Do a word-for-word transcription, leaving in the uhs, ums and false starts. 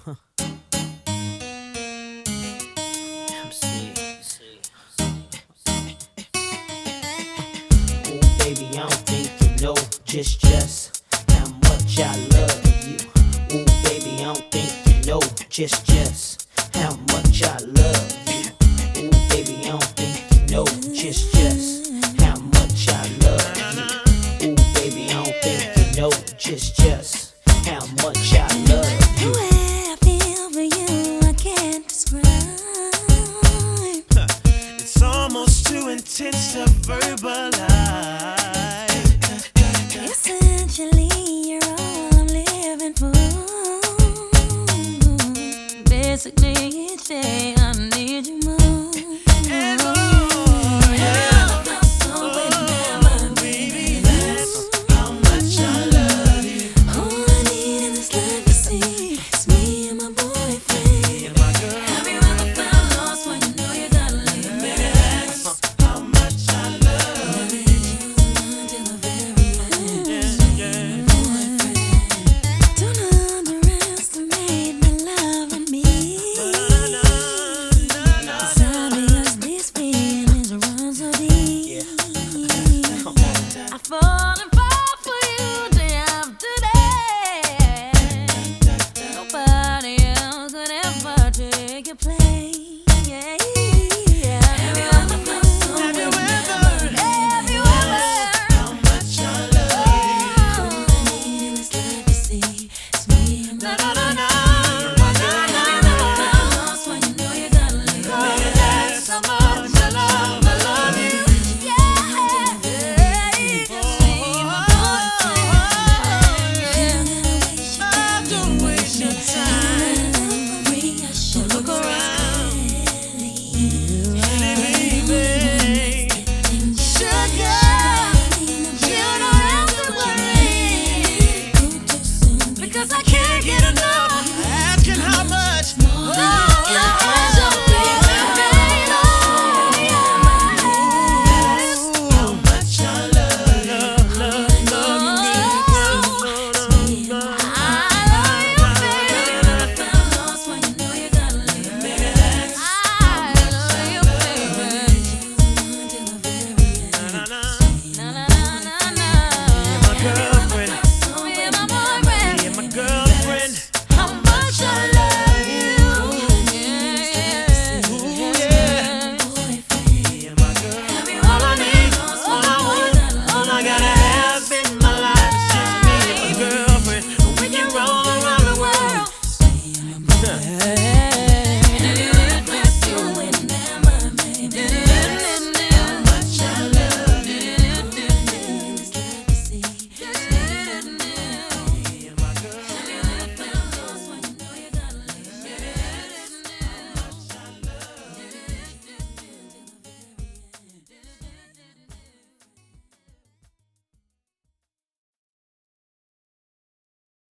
Baby, I don't think you know just just how much I love you. Ooh, baby, I don't think you know just just how much I love you. Ooh, baby, I don't think you know just just how much I love you. Ooh, baby, I don't think you know just just how much I love you.